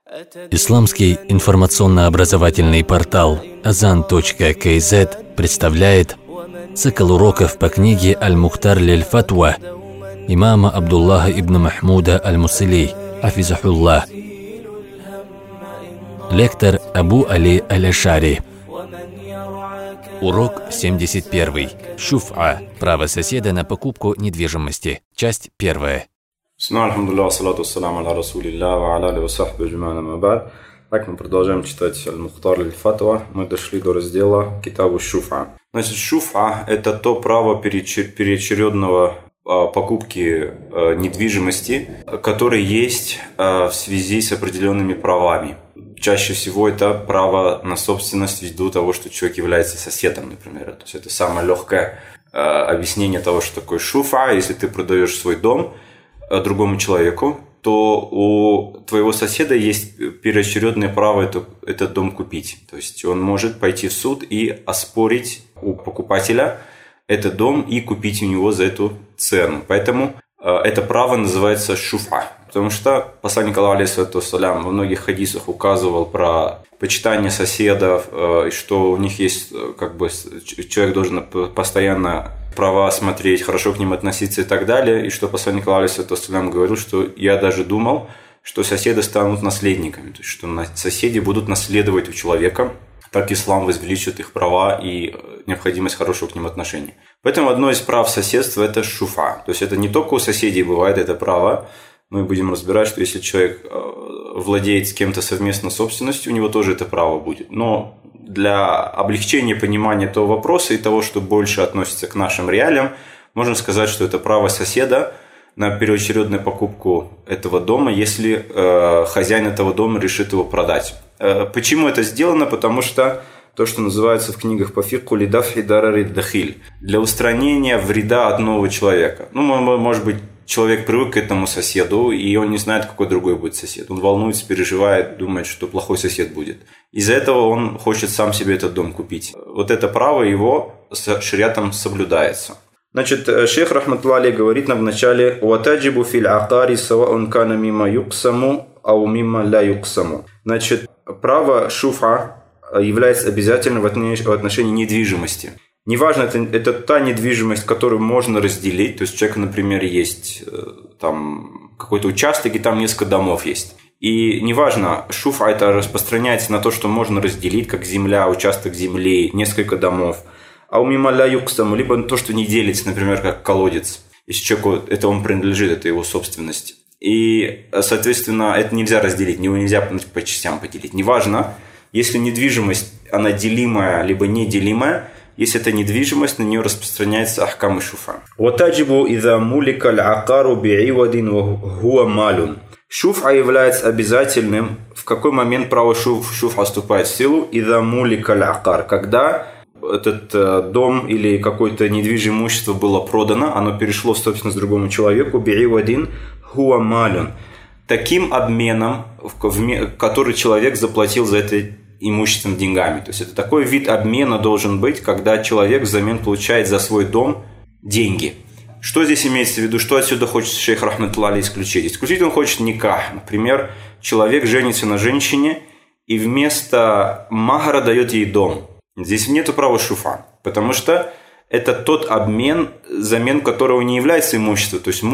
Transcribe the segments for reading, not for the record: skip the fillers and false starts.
Исламский информационно-образовательный портал Azan.kz представляет цикл уроков по книге «Аль-Мухтар лиль-Фатва» имама Абдуллаха ибн Махмуда аль-Мусили, хафизахуллах. Лектор Абу Али аль-Ашари. Урок 71. Шуфа. Право соседа на покупку недвижимости. Часть 1. Так, мы продолжаем читать Аль-Мухтар лиль-Фатва. Мы дошли до раздела Китабу Шуфа. Значит, шуфа – это то право переочередного покупки недвижимости, которое есть в связи с определенными правами. Чаще всего это право на собственность ввиду того, что человек является соседом, например. То есть это самое легкое объяснение того, что такое шуфа. Если ты продаешь свой дом другому человеку, то у твоего соседа есть первоочередное право этот дом купить. То есть он может пойти в суд и оспорить у покупателя этот дом и купить у него за эту цену. Поэтому это право называется шуфа. Потому что посланник Аллаха алейхиссалату вассалям во многих хадисах указывал про почитание соседов, что у них есть, человек должен постоянно права смотреть, хорошо к ним относиться и так далее. И что посланник Аллаха алейхиссалату вассалям говорил, что я даже думал, что соседи станут наследниками, то есть что соседи будут наследовать у человека. Так ислам возвеличивает их права и необходимость хорошего к ним отношения. Поэтому одно из прав соседства – это шуфа. То есть это не только у соседей бывает это право. Мы будем разбирать, что если человек владеет с кем-то совместно собственностью, у него тоже это право будет. Но для облегчения понимания этого вопроса и того, что больше относится к нашим реалиям, можно сказать, что это право соседа на первоочередную покупку этого дома, если хозяин этого дома решит его продать. Почему это сделано? Потому что то, что называется в книгах по фикху лидафхи дарари дахиль, для устранения вреда одного человека. Может быть, человек привык к этому соседу, и он не знает, какой другой будет сосед. Он волнуется, переживает, думает, что плохой сосед будет. Из-за этого он хочет сам себе этот дом купить. Вот это право его с шариатом соблюдается. Значит, шейх рахматуллахи говорит нам в начале: «Ватаджибу фил акари саваун кана мимма юксаму ау мимма ла юксаму». Значит, право шуфа является обязательным в отношении недвижимости. Неважно, это та недвижимость, которую можно разделить. То есть у человека, например, есть там какой-то участок, и там несколько домов есть. И неважно, шуфа это распространяется на то, что можно разделить, как земля, участок земли, несколько домов. А у мимма ла юксаму, либо то, что не делится, например, как колодец. Если человеку это он принадлежит, это его собственность. И, соответственно, это нельзя разделить, его нельзя по частям поделить. Неважно, если недвижимость, она делимая, либо неделимая, если это недвижимость, на нее распространяется ахкам и шуфа. «Ватаджибу иза мулика аль-акару би'ивадин ва хуа малун». Шуфа является обязательным. В какой момент право шуфа вступает в силу? «Иза мулика аль-акар». Когда этот дом или какое-то недвижимое имущество было продано, оно перешло в собственность другому человеку, би'ивадин хуа малун. Таким обменом, который человек заплатил за это имуществом деньгами. То есть это такой вид обмена должен быть, когда человек взамен получает за свой дом деньги. Что здесь имеется в виду? Что отсюда хочет шейх рахматуллахи исключить? Исключить он хочет никах. Например, человек женится на женщине и вместо махара дает ей дом. Здесь нету права шуфа, потому что это тот обмен, замен которого не является имуществом. То есть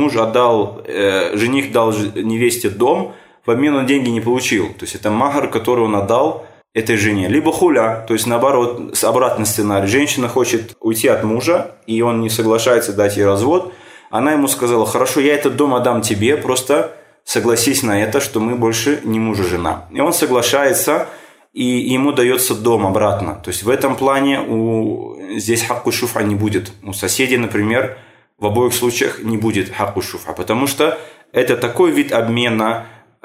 жених дал невесте дом, в обмен он деньги не получил. То есть это махар, который он отдал этой жене. Либо хуля, то есть наоборот, обратный сценарий. Женщина хочет уйти от мужа, и он не соглашается дать ей развод. Она ему сказала: хорошо, я этот дом отдам тебе, просто согласись на это, что мы больше не муж и жена. И он соглашается, и ему дается дом обратно. То есть в этом плане здесь хакку шуфа не будет. У соседей, например, в обоих случаях не будет хакку шуфа, потому что это такой вид обмена,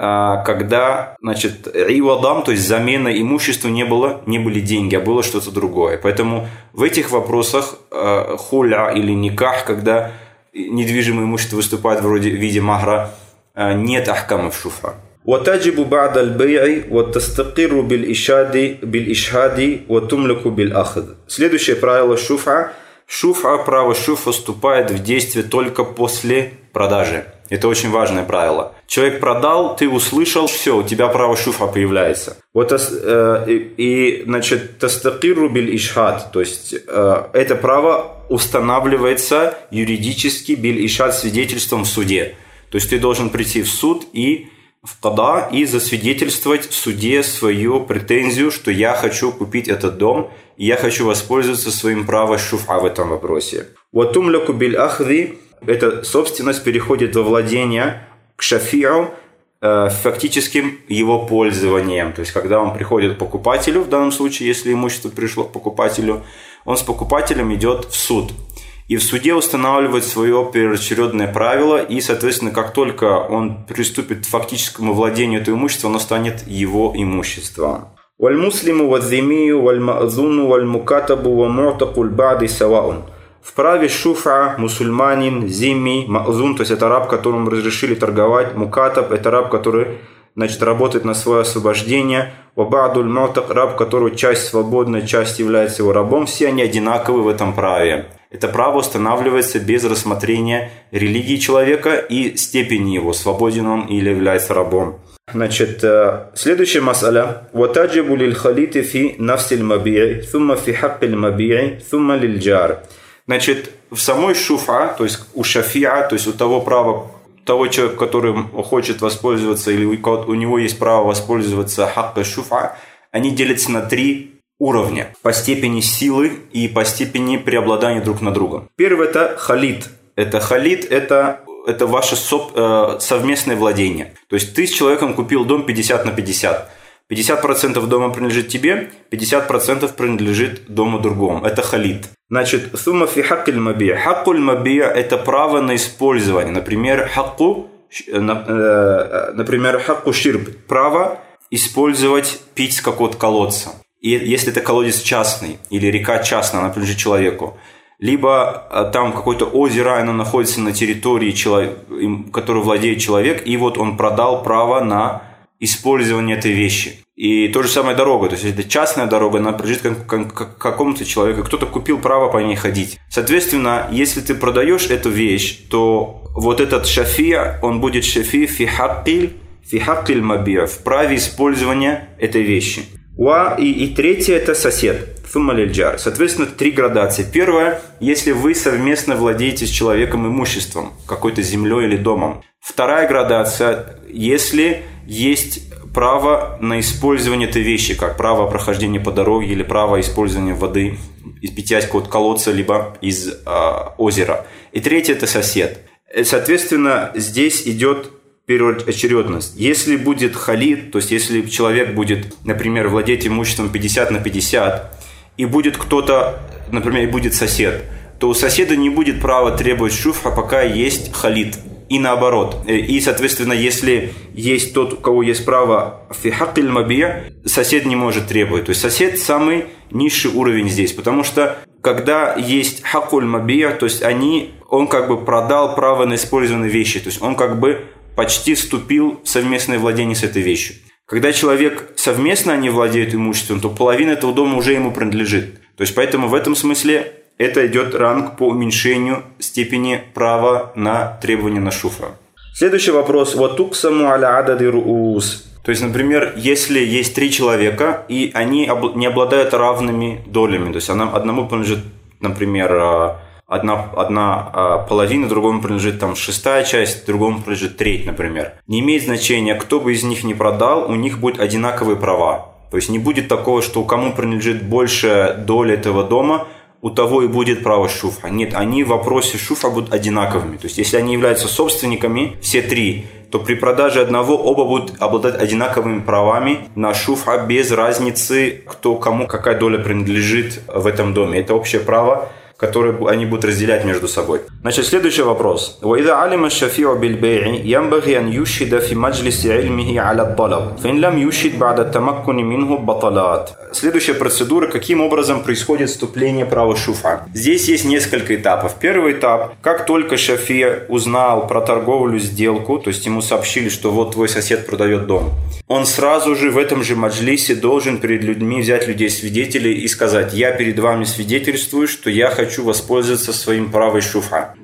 когда, ивадам, то есть замена имущества не были деньги, а было что-то другое. Поэтому в этих вопросах хуля или никах, когда недвижимое имущество выступает в виде махра, нет ахкамов шуфа. وتجب بعد البيع وتستقر بالإشهاد وتملك بالأخذ. Следующее правило шуфа. Право шуфа вступает в действие только после продажи. Это очень важное правило. Человек продал, ты услышал, все, у тебя право шуфа появляется. Значит, тастакирру биль ишхад, то есть это право устанавливается юридически биль ишхад свидетельством в суде. То есть ты должен прийти в суд и в када и засвидетельствовать в суде свою претензию, что я хочу купить этот дом, и я хочу воспользоваться своим правом шуфа в этом вопросе. Ватумляку биль ахди, эта собственность переходит во владение к шафиу фактическим его пользованием. То есть, когда он приходит к покупателю, в данном случае, если имущество пришло к покупателю, он с покупателем идет в суд. И в суде устанавливает свое первоочередное правило, и, соответственно, как только он приступит к фактическому владению этого имущества, оно станет его имуществом. «Валь-муслиму вадзимию валь-ма'зуну валь-мукатабу ва-му'таку ль-ба'ди саваун». В праве шуфа мусульманин, зимми, ма'зун, то есть это раб, которому разрешили торговать, мукатаб, это раб, который, значит, работает на свое освобождение, ва-ба'ду ль-му'так, раб, которого часть свободная, часть является его рабом, все они одинаковы в этом праве. Это право устанавливается без рассмотрения религии человека и степени его, свободен он или является рабом. Значит, следующая мас'аля. «Ватаджибу лиль-халити фи нафсиль маби'и, thumma фи хаккиль маби'и, thumma лиль-джар». Значит, в самой шуфа, то есть у шафиа, то есть у того права, того человека, которым хочет воспользоваться, или у него есть право воспользоваться хакка шуфа, они делятся на 3 уровня по степени силы и по степени преобладания друг над другом. Первый – это халид. Это ваше совместное владение. То есть ты с человеком купил дом 50 на 50. 50% дома принадлежит тебе, 50% принадлежит дому другому. Это халид. Значит, сумма фи хаккиль мабия. Хаккуль мабия – это право на использование. Например, хакку ширб – право использовать, пить с какого-то колодца. И если это колодец частный или река частная, она принадлежит человеку, либо там какое-то озеро, оно находится на территории, которой владеет человек, и вот он продал право на использование этой вещи. И то же самое дорога, то есть это частная дорога, она принадлежит какому-то человеку, кто-то купил право по ней ходить. Соответственно, если ты продаешь эту вещь, то вот этот шафия, он будет шафи фи хаккиль мабия, в праве использования этой вещи. И третье – это сосед. Соответственно, 3 градации. Первое – если вы совместно владеете с человеком имуществом, какой-то землей или домом. Вторая градация – если есть право на использование этой вещи, как право прохождения по дороге или право использования воды из питья из какого-то колодца, либо из озера. И третье – это сосед. Соответственно, здесь идет первоочередность. Если будет халид, то есть если человек будет, например, владеть имуществом 50 на 50, и будет кто-то, например, и будет сосед, то у соседа не будет права требовать шуфа, пока есть халид. И наоборот. И, соответственно, если есть тот, у кого есть право фи хаккиль мабия, сосед не может требовать. То есть сосед самый низший уровень здесь. Потому что когда есть хаккуль мабия, то есть он как бы продал право на использованные вещи. То есть он как бы почти вступил в совместное владение с этой вещью. Когда человек совместно они владеют имуществом, то половина этого дома уже ему принадлежит. То есть поэтому в этом смысле это идет ранг по уменьшению степени права на требование на шуфа. Следующий вопрос. «Ватуксаму аля адади руус». То есть, например, если есть 3 человека, и они не обладают равными долями, то есть одному принадлежит, например, одна половина, другому принадлежит там 1/6 часть, другому принадлежит 1/3, например. Не имеет значения, кто бы из них ни продал, у них будут одинаковые права. То есть не будет такого, что кому принадлежит большая доля этого дома, у того и будет право шуфа. Нет, они в вопросе шуфа будут одинаковыми. То есть если они являются собственниками, все 3, то при продаже одного оба будут обладать одинаковыми правами на шуфа без разницы, кому какая доля принадлежит в этом доме. Это общее право, которые они будут разделять между собой. Значит, следующий вопрос. وَإِذَا عَلِمَ الشَّفِيعُ بِالْبَيْعِ يَنْبَغِي أَنْ يُشْهِدَ فِي مَجْلِسِ عِلْمِهِ عَلَى الطَّلَبِ فَإِنْ لَمْ يُشْهِدْ بَعْدَ التَّمَكُّنِ مِنْهُ بَطَلَاتٍ. Следующая процедура, каким образом происходит вступление права шуфа. Здесь есть несколько этапов. Первый этап, как только шафия узнал про торговлю, сделку, то есть ему сообщили, что вот твой сосед продает дом, он сразу же в этом же маджлисе должен перед людьми взять людей-свидетелей и сказать: я перед вами свидетельствую, что я хочу хочу воспользоваться своим правом шуфа.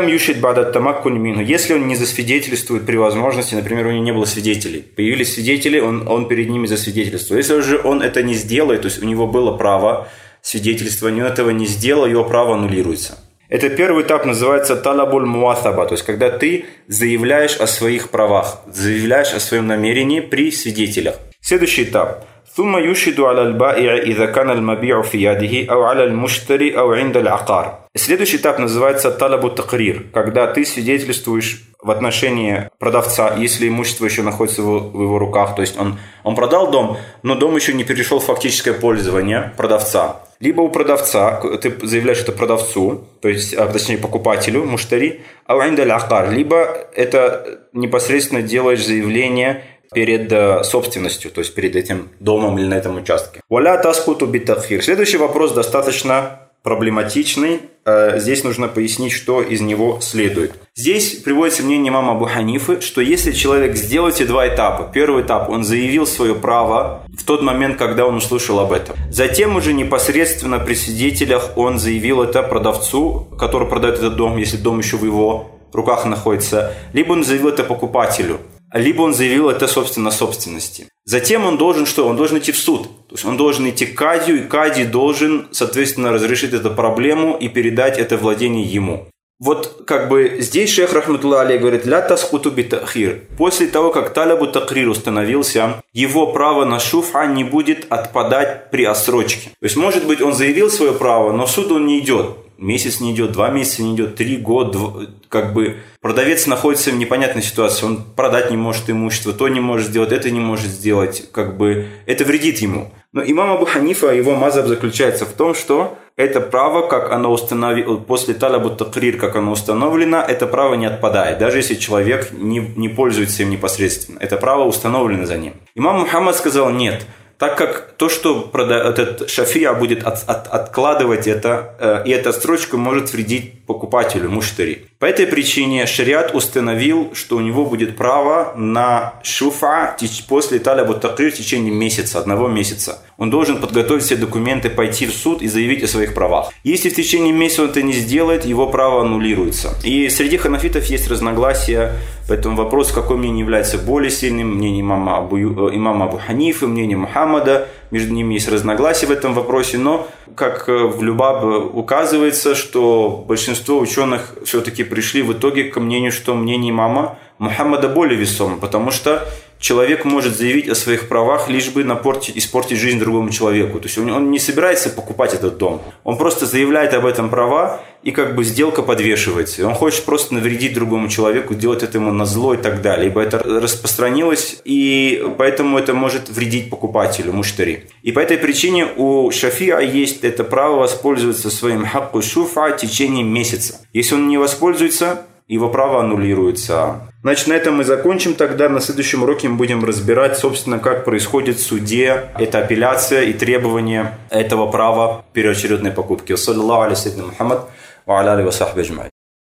Если он не засвидетельствует при возможности, например, у него не было свидетелей, появились свидетели, он перед ними засвидетельствует. Если же он это не сделает, то есть у него было право свидетельствования, он этого не сделал, его право аннулируется. Это первый этап, называется талабуль муатаба, то есть когда ты заявляешь о своих правах, заявляешь о своем намерении при свидетелях. Следующий этап. ثم يشهد على البائع إذا كان المبيع في يده أو على المشتري أو عند العقار. Следующий этап называется талабу такрир, когда ты свидетельствуешь в отношении продавца, если имущество еще находится в его руках, то есть он продал дом, но дом еще не перешел в фактическое пользование продавца. Либо у продавца, ты заявляешь это продавцу, то есть, точнее покупателю, муштари, ау инда аль-акар, либо это непосредственно делаешь заявление перед собственностью, то есть перед этим домом или на этом участке. Валя таскуту битахир. Следующий вопрос достаточно проблематичный. Здесь нужно пояснить, что из него следует. Здесь приводится мнение имама Абу Ханифы, что если человек сделал эти два этапа, первый этап, он заявил свое право в тот момент, когда он услышал об этом. Затем уже непосредственно при свидетелях он заявил это продавцу, который продает этот дом, если дом еще в его руках находится, либо он заявил это покупателю, либо он заявил это, собственно, собственности. Затем он должен что? Он должен идти в суд. То есть он должен идти к кадию, и кади должен, соответственно, разрешить эту проблему и передать это владение ему. Вот как бы здесь шейх рахматуллах алейх говорит: «Ля таскуту битахир». После того, как талабу такрир установился, его право на шуфа не будет отпадать при отсрочке. То есть, может быть, он заявил свое право, но в суд он не идет. Месяц не идет, 2 месяца не идет, 3 года, как бы продавец находится в непонятной ситуации, он продать не может имущество, то не может сделать, это не может сделать, как бы это вредит ему. Но имам Абу Ханифа, его мазхаб заключается в том, что это право, как оно установлено, после талабу такрир, как оно установлено, это право не отпадает, даже если человек не пользуется им непосредственно, это право установлено за ним. Имам Мухаммад сказал: нет. Так как то, что этот шафия будет откладывать это, и эта строчка может вредить покупателю, муштари. По этой причине шариат установил, что у него будет право на шуфа после талабу такрир в течение месяца, 1 месяца. Он должен подготовить все документы, пойти в суд и заявить о своих правах. Если в течение месяца он это не сделает, его право аннулируется. И среди ханафитов есть разногласия по этому вопросу, какое мнение является более сильным, мнение имама Абу Ханифы, мнение Мухаммада. Между ними есть разногласия в этом вопросе, но, как в Любаб указывается, что большинство ученых все-таки пришли в итоге к мнению, что мнение имама Мухаммада более весомо, потому что человек может заявить о своих правах, лишь бы испортить жизнь другому человеку. То есть он не собирается покупать этот дом. Он просто заявляет об этом права, и как бы сделка подвешивается. И он хочет просто навредить другому человеку, делать это ему назло и так далее. Ибо это распространилось, и поэтому это может вредить покупателю, муштари. И по этой причине у шафиа есть это право воспользоваться своим хакку шуфа в течение месяца. Если он не воспользуется, его право аннулируется. Значит, на этом мы закончим. Тогда на следующем уроке мы будем разбирать, собственно, как происходит в суде эта апелляция и требования этого права первоочередной покупки. Саллаллаху алейхи Мухаммад ва аля алейхи ва сахби аджмаин.